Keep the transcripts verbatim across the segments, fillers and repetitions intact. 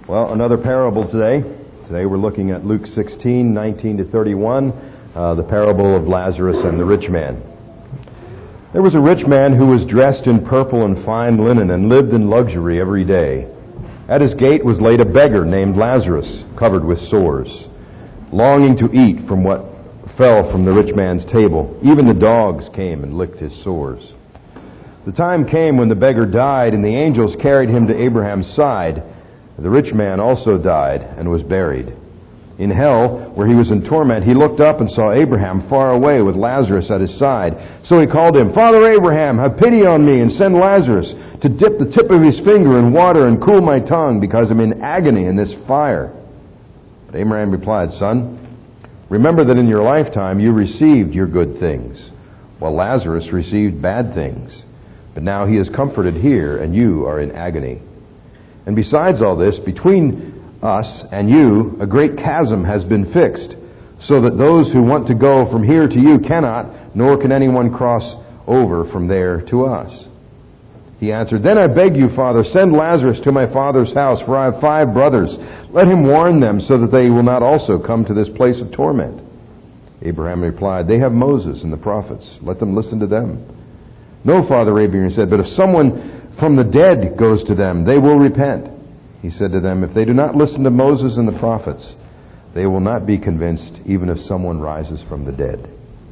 Well, another parable today. Today we're looking at Luke sixteen, nineteen to thirty-one, uh, the parable of Lazarus and the rich man. There was a rich man who was dressed in purple and fine linen and lived in luxury every day. At his gate was laid a beggar named Lazarus, covered with sores, longing to eat from what fell from the rich man's table. Even the dogs came and licked his sores. The time came when the beggar died, and the angels carried him to Abraham's side. The rich man also died and was buried. In hell, where he was in torment, he looked up and saw Abraham far away with Lazarus at his side. So he called him, "Father Abraham, have pity on me and send Lazarus to dip the tip of his finger in water and cool my tongue, because I'm in agony in this fire." But Abraham replied, "Son, remember that in your lifetime you received your good things, while Lazarus received bad things. But now he is comforted here, and you are in agony. And besides all this, between us and you, a great chasm has been fixed, so that those who want to go from here to you cannot, nor can anyone cross over from there to us." He answered, "Then I beg you, Father, send Lazarus to my father's house, for I have five brothers. Let him warn them, so that they will not also come to this place of torment." Abraham replied, "They have Moses and the prophets. Let them listen to them." "No, Father," Abraham said, "but if someone from the dead goes to them, they will repent." He said to them, "If they do not listen to Moses and the prophets, they will not be convinced, even if someone rises from the dead."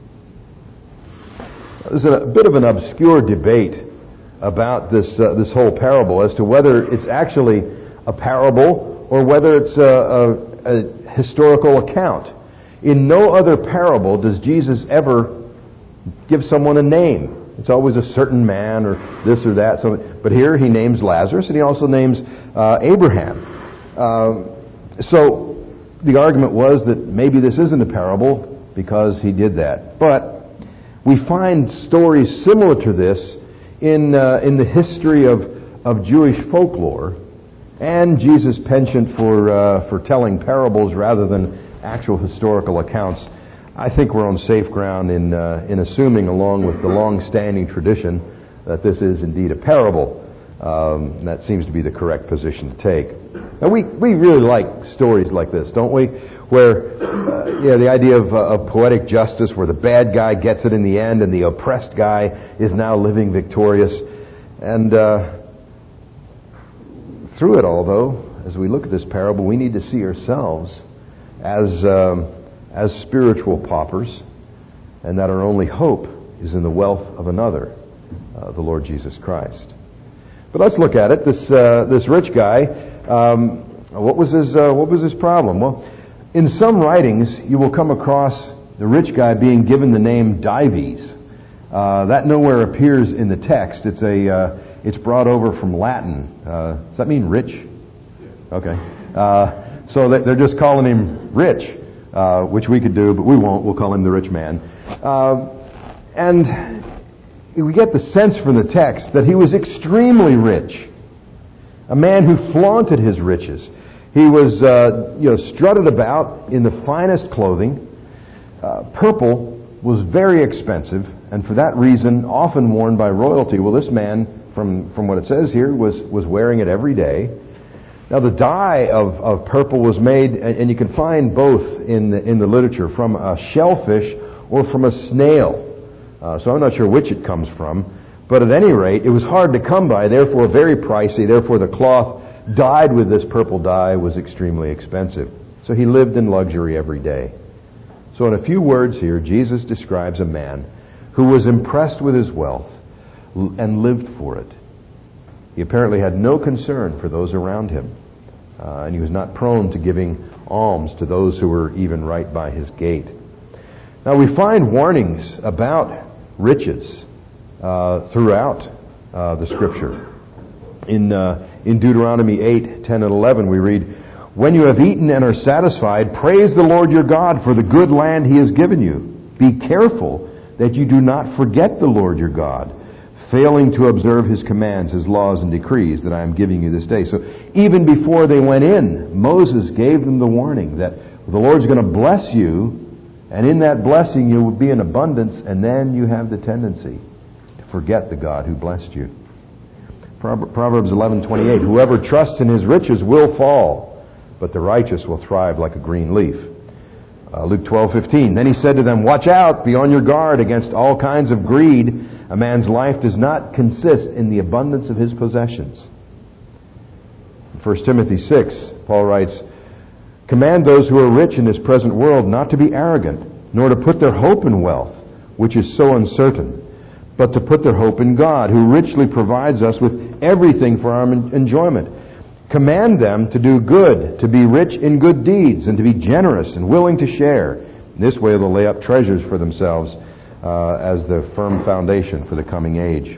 There's a bit of an obscure debate about this uh, this whole parable as to whether it's actually a parable or whether it's a, a, a historical account. In no other parable does Jesus ever give someone a name. It's always a certain man or this or that. So, but here he names Lazarus, and he also names uh, Abraham. Uh, so the argument was that maybe this isn't a parable because he did that. But we find stories similar to this in uh, in the history of, of Jewish folklore, and Jesus' penchant for uh, for telling parables rather than actual historical accounts. I think we're on safe ground in uh, in assuming, along with the long-standing tradition, that this is indeed a parable. Um, that seems to be the correct position to take. Now, we, we really like stories like this, don't we? Where, uh, yeah, the idea of, uh, of poetic justice, where the bad guy gets it in the end and the oppressed guy is now living victorious. And uh, through it all, though, as we look at this parable, we need to see ourselves as um, as spiritual paupers, and that our only hope is in the wealth of another, uh, the Lord Jesus Christ. But let's look at it. This uh, this rich guy, um, what was his uh, what was his problem? Well, in some writings, you will come across the rich guy being given the name Dives. Uh, that nowhere appears in the text. It's a uh, it's brought over from Latin. Uh, does that mean rich? Okay. Uh, so they're just calling him rich. Uh, which we could do, but we won't. We'll call him the rich man. Uh, and we get the sense from the text that he was extremely rich. A man who flaunted his riches. He was, uh, you know, strutted about in the finest clothing. Uh, purple was very expensive, and for that reason, often worn by royalty. Well, this man, from, from what it says here, was, was wearing it every day. Now, the dye of, of purple was made, and you can find both in the, in the literature, from a shellfish or from a snail. Uh, so I'm not sure which it comes from. But at any rate, it was hard to come by, therefore very pricey. Therefore, the cloth dyed with this purple dye was extremely expensive. So he lived in luxury every day. So in a few words here, Jesus describes a man who was impressed with his wealth and lived for it. He apparently had no concern for those around him, uh, and he was not prone to giving alms to those who were even right by his gate. Now, we find warnings about riches uh, throughout uh, the Scripture. In uh, in Deuteronomy eight, ten, and eleven, we read, "When you have eaten and are satisfied, praise the Lord your God for the good land He has given you. Be careful that you do not forget the Lord your God, failing to observe His commands, His laws, and decrees that I am giving you this day." So even before they went in, Moses gave them the warning that the Lord's going to bless you, and in that blessing you will be in abundance, and then you have the tendency to forget the God who blessed you. Proverbs eleven twenty-eight, whoever trusts in his riches will fall, but the righteous will thrive like a green leaf. Uh, Luke twelve fifteen, then he said to them, watch out, be on your guard against all kinds of greed. A man's life does not consist in the abundance of his possessions. In First Timothy six, Paul writes, command those who are rich in this present world not to be arrogant, nor to put their hope in wealth, which is so uncertain, but to put their hope in God, who richly provides us with everything for our enjoyment. Command them to do good, to be rich in good deeds, and to be generous and willing to share. In this way they'll lay up treasures for themselves uh, as the firm foundation for the coming age.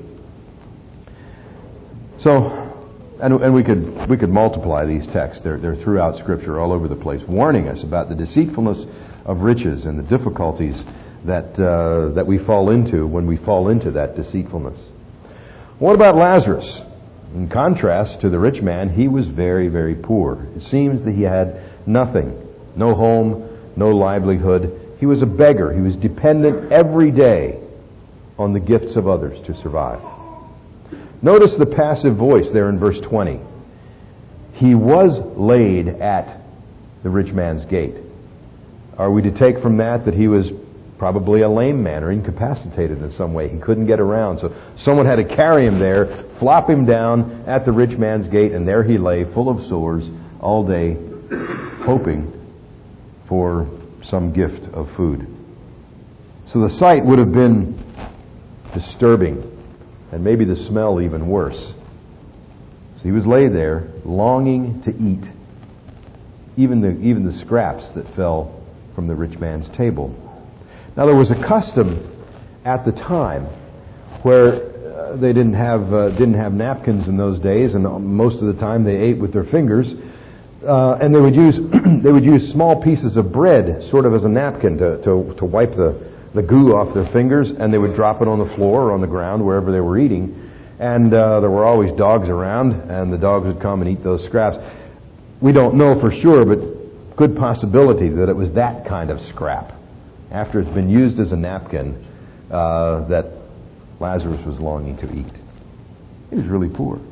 So, and, and we could we could multiply these texts. They're, they're throughout Scripture, all over the place, warning us about the deceitfulness of riches and the difficulties that uh, that we fall into when we fall into that deceitfulness. What about Lazarus? In contrast to the rich man, he was very, very poor. It seems that he had nothing, no home, no livelihood. He was a beggar. He was dependent every day on the gifts of others to survive. Notice the passive voice there in verse twenty. He was laid at the rich man's gate. Are we to take from that that he was probably a lame man or incapacitated in some way? He couldn't get around. So someone had to carry him there, flop him down at the rich man's gate, and there he lay, full of sores, all day, hoping for some gift of food. So the sight would have been disturbing, and maybe the smell even worse. So he was laid there, longing to eat, even the, even the scraps that fell from the rich man's table. Now, there was a custom at the time where uh, they didn't have uh, didn't have napkins in those days, and most of the time they ate with their fingers, uh, and they would use they would use small pieces of bread, sort of as a napkin, to to, to wipe the, the goo off their fingers, and they would drop it on the floor or on the ground wherever they were eating. And uh, there were always dogs around, and the dogs would come and eat those scraps. We don't know for sure, but good possibility that it was that kind of scrap, after it's been used as a napkin, uh, that Lazarus was longing to eat. He was really poor.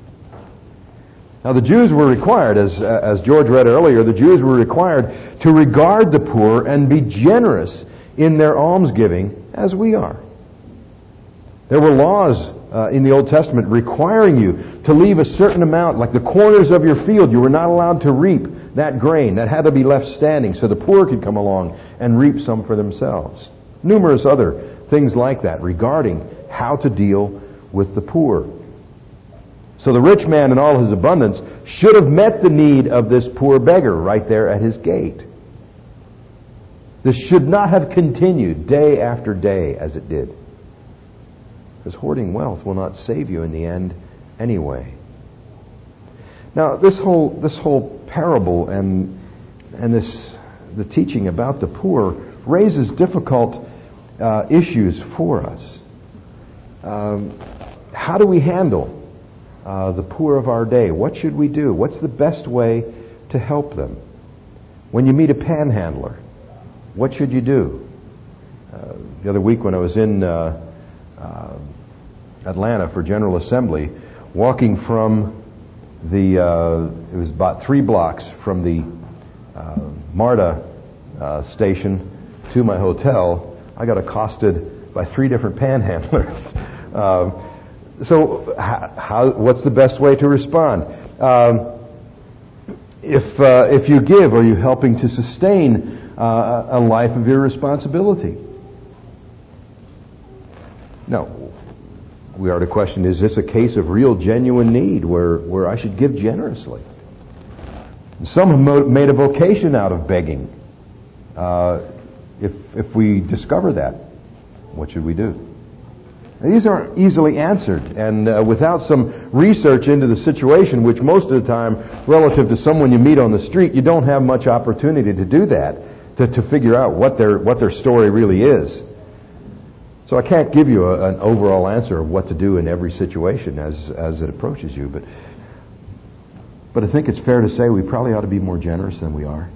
Now the Jews were required, as uh, as George read earlier, the Jews were required to regard the poor and be generous in their almsgiving as we are. There were laws uh, in the Old Testament requiring you to leave a certain amount, like the corners of your field. You were not allowed to reap that grain. That had to be left standing so the poor could come along and reap some for themselves. Numerous other things like that regarding how to deal with the poor. So the rich man in all his abundance should have met the need of this poor beggar right there at his gate. This should not have continued day after day as it did, because hoarding wealth will not save you in the end anyway. Now, this whole this whole parable and and this the teaching about the poor raises difficult uh, issues for us. Um, how do we handle uh, the poor of our day? What should we do? What's the best way to help them? When you meet a panhandler, what should you do? Uh, the other week when I was in uh, uh, Atlanta for General Assembly, walking from the, uh, it was about three blocks from the uh, MARTA uh, station to my hotel, I got accosted by three different panhandlers. uh, so how, how, what's the best way to respond? Um, if, uh, if you give, are you helping to sustain uh, a life of irresponsibility? No. We are to question, is this a case of real, genuine need where, where I should give generously? Some have made a vocation out of begging. Uh, if, if we discover that, what should we do? Now, these aren't easily answered, and uh, without some research into the situation, which most of the time, relative to someone you meet on the street, you don't have much opportunity to do that, to, to figure out what their, what their story really is. So I can't give you a, an overall answer of what to do in every situation as as it approaches you, but but I think it's fair to say we probably ought to be more generous than we are.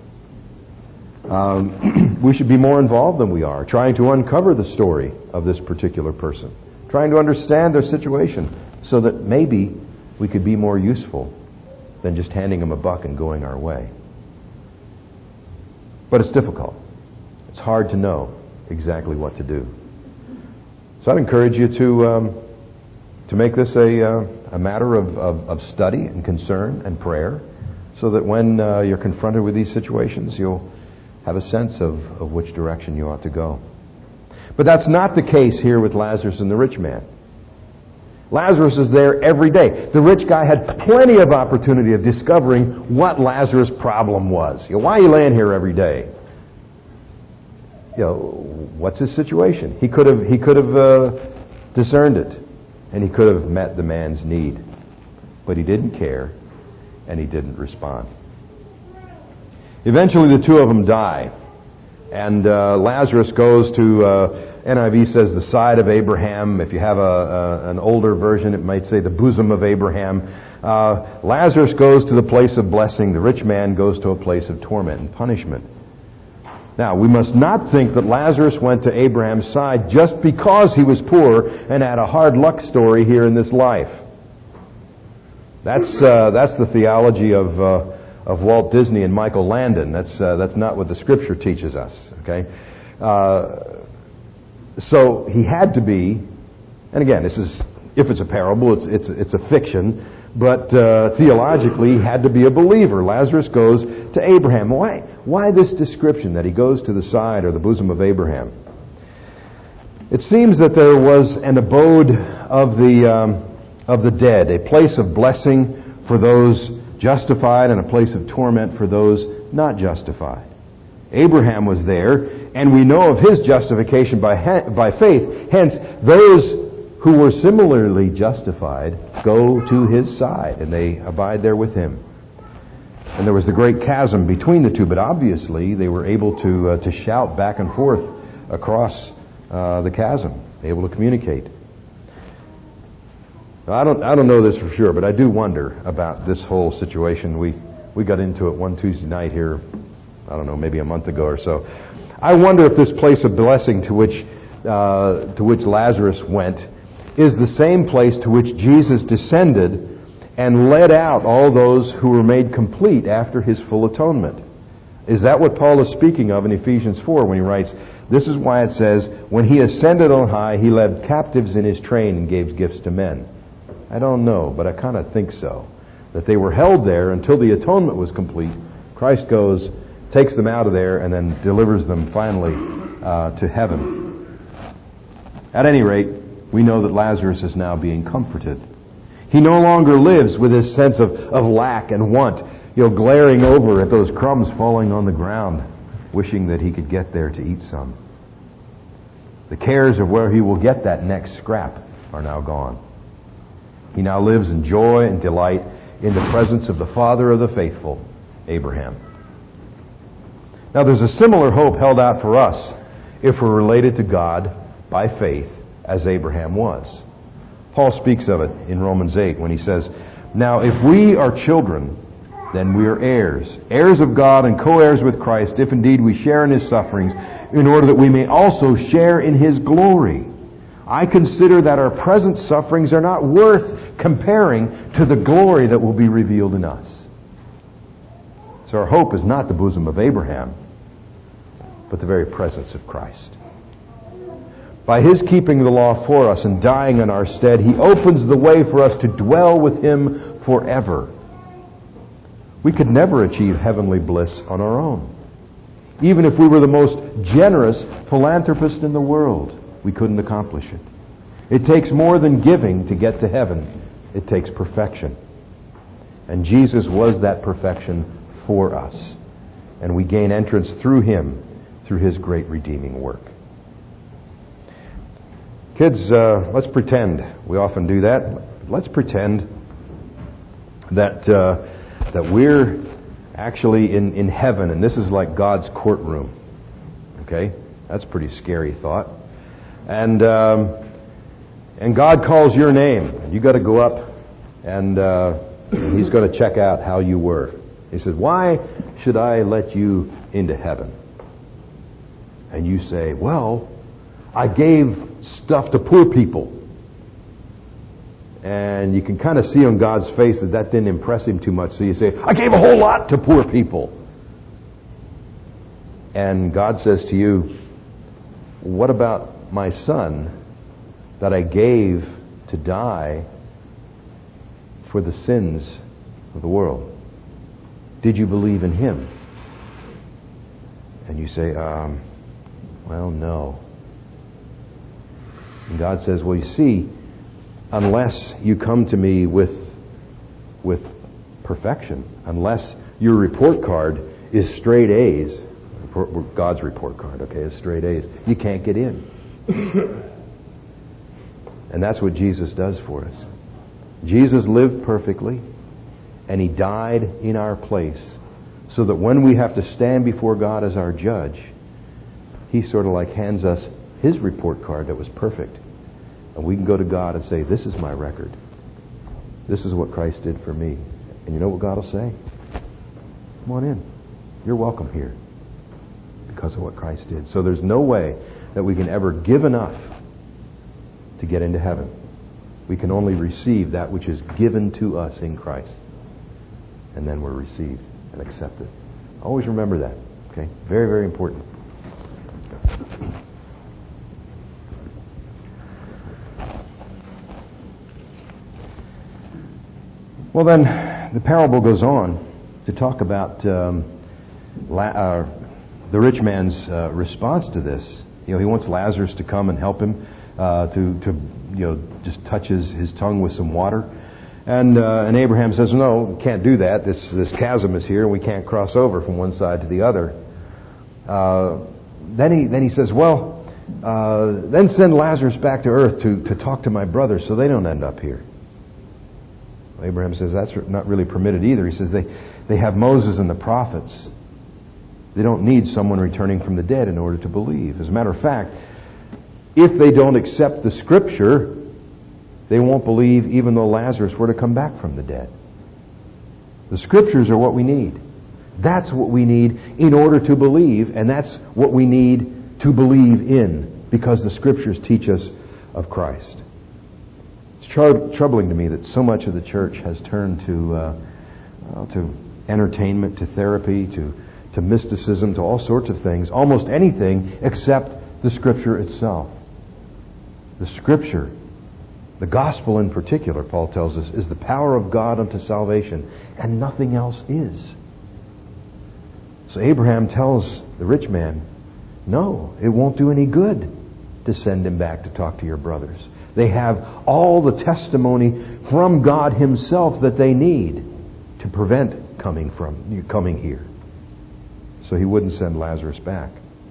Um, we should be more involved than we are, trying to uncover the story of this particular person, trying to understand their situation so that maybe we could be more useful than just handing them a buck and going our way. But it's difficult. It's hard to know exactly what to do. So I'd encourage you to um, to make this a uh, a matter of, of, of study and concern and prayer, so that when uh, you're confronted with these situations, you'll have a sense of, of which direction you ought to go. But that's not the case here with Lazarus and the rich man. Lazarus is there every day. The rich guy had plenty of opportunity of discovering what Lazarus' problem was. You know, why are you laying here every day? You know, what's his situation? He could have he could have uh, discerned it, and he could have met the man's need, but he didn't care, and he didn't respond. Eventually, the two of them die, and uh, Lazarus goes to. Uh, N I V says the side of Abraham. If you have a, a an older version, it might say the bosom of Abraham. Uh, Lazarus goes to the place of blessing. The rich man goes to a place of torment and punishment. Now, we must not think that Lazarus went to Abraham's side just because he was poor and had a hard luck story here in this life. That's uh, that's the theology of uh, of Walt Disney and Michael Landon. That's uh, that's not what the Scripture teaches us. Okay. Uh, So he had to be, and again, this is, if it's a parable, it's it's it's a fiction, but uh, theologically he had to be a believer. Lazarus goes to Abraham. Why? Why this description that he goes to the side or the bosom of Abraham? It seems that there was an abode of the um, of the dead, a place of blessing for those justified and a place of torment for those not justified. Abraham was there, and we know of his justification by ha- by faith. Hence, those who were similarly justified go to his side, and they abide there with him. And there was the great chasm between the two, but obviously they were able to uh, to shout back and forth across uh, the chasm, able to communicate. Now, I don't I don't know this for sure, but I do wonder about this whole situation. We we got into it one Tuesday night here. I don't know, maybe a month ago or so. I wonder if this place of blessing to which uh, to which Lazarus went is the same place to which Jesus descended and led out all those who were made complete after his full atonement. Is that what Paul is speaking of in Ephesians four when he writes, "This is why it says, when he ascended on high, he led captives in his train and gave gifts to men." I don't know, but I kind of think so. That they were held there until the atonement was complete. Christ goes, takes them out of there, and then delivers them finally uh, to heaven. At any rate, we know that Lazarus is now being comforted. He no longer lives with this sense of, of lack and want, you know, glaring over at those crumbs falling on the ground, wishing that he could get there to eat some. The cares of where he will get that next scrap are now gone. He now lives in joy and delight in the presence of the father of the faithful, Abraham. Now, there's a similar hope held out for us if we're related to God by faith as Abraham was. Paul speaks of it in Romans eight when he says, "Now, if we are children, then we are heirs, heirs of God and co-heirs with Christ, if indeed we share in his sufferings, in order that we may also share in his glory. I consider that our present sufferings are not worth comparing to the glory that will be revealed in us." So our hope is not the bosom of Abraham, but the very presence of Christ. By his keeping the law for us and dying in our stead, he opens the way for us to dwell with him forever. We could never achieve heavenly bliss on our own. Even if we were the most generous philanthropist in the world, we couldn't accomplish it. It takes more than giving to get to heaven. It takes perfection. And Jesus was that perfection for us. And we gain entrance through him, through his great redeeming work. Kids, uh, let's pretend. We often do that. Let's pretend that uh, that we're actually in, in heaven, and this is like God's courtroom. Okay? That's a pretty scary thought. And um, and God calls your name. You got to go up, and uh, he's going to check out how you were. He says, "Why should I let you into heaven?" And you say, "Well, I gave stuff to poor people." And you can kind of see on God's face that that didn't impress him too much. So you say, I gave a whole lot to poor people. And God says to you, what about my son that I gave to die for the sins of the world? Did you believe in him? And you say, um, well, no. And God says, well, you see, unless you come to me with with perfection, unless your report card is straight A's, God's report card, okay, is straight A's, you can't get in. And that's what Jesus does for us. Jesus lived perfectly, and he died in our place, so that when we have to stand before God as our judge, he sort of like hands us his report card that was perfect. And we can go to God and say, this is my record. This is what Christ did for me. And you know what God will say? Come on in. You're welcome here because of what Christ did. So there's no way that we can ever give enough to get into heaven. We can only receive that which is given to us in Christ. And then we're received and accepted. Always remember that. Okay? Very, very important. Well, then, the parable goes on to talk about um, la- uh, the rich man's uh, response to this. You know, he wants Lazarus to come and help him uh, to, to, you know, just touch his, his tongue with some water. And uh, and Abraham says, no, we can't do that. This this chasm is here, and we can't cross over from one side to the other. Uh, then he then he says, well, uh, then send Lazarus back to earth to, to talk to my brothers so they don't end up here. Abraham says that's not really permitted either. He says they, they have Moses and the prophets. They don't need someone returning from the dead in order to believe. As a matter of fact, if they don't accept the Scripture, they won't believe even though Lazarus were to come back from the dead. The Scriptures are what we need. That's what we need in order to believe, and that's what we need to believe in, because the Scriptures teach us of Christ. It's tr- troubling to me that so much of the church has turned to uh, well, to entertainment, to therapy, to, to mysticism, to all sorts of things, almost anything except the Scripture itself. The Scripture, the gospel in particular, Paul tells us, is the power of God unto salvation, and nothing else is. So Abraham tells the rich man, no, it won't do any good to send him back to talk to your brothers. They have all the testimony from God Himself that they need to prevent coming from coming here. So he wouldn't send Lazarus back.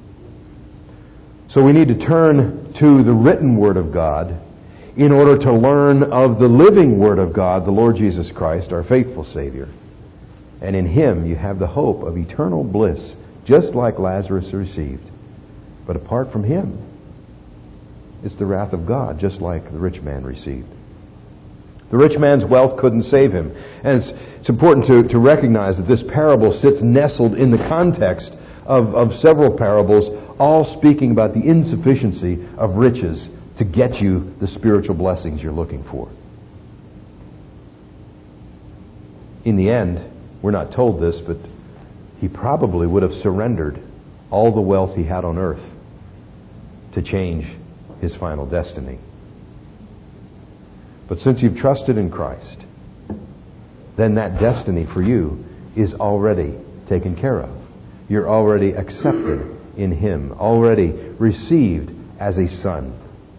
So we need to turn to the written Word of God in order to learn of the living Word of God, the Lord Jesus Christ, our faithful Savior. And in Him you have the hope of eternal bliss, just like Lazarus received. But apart from Him, it's the wrath of God, just like the rich man received. The rich man's wealth couldn't save him. And it's, it's important to, to recognize that this parable sits nestled in the context of, of several parables, all speaking about the insufficiency of riches to get you the spiritual blessings you're looking for. In the end, we're not told this, but he probably would have surrendered all the wealth he had on earth to change his final destiny. But since you've trusted in Christ, then that destiny for you is already taken care of. You're already accepted in Him, already received as a son.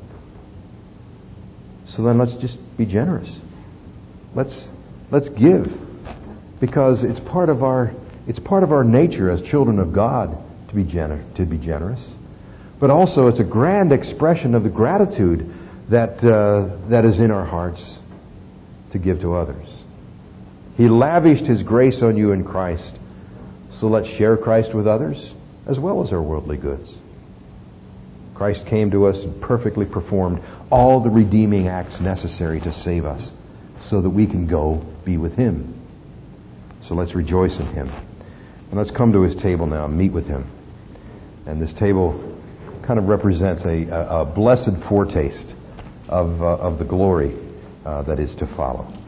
So then let's just be generous. Let's let's give, because it's part of our it's part of our nature as children of God to be gener- to be generous. But also it's a grand expression of the gratitude that uh, that is in our hearts to give to others. He lavished His grace on you in Christ, so let's share Christ with others as well as our worldly goods. Christ came to us and perfectly performed all the redeeming acts necessary to save us so that we can go be with Him. So let's rejoice in Him. And let's come to His table now and meet with Him. And this table kind of represents a, a, a blessed foretaste of, uh, of the glory uh, that is to follow.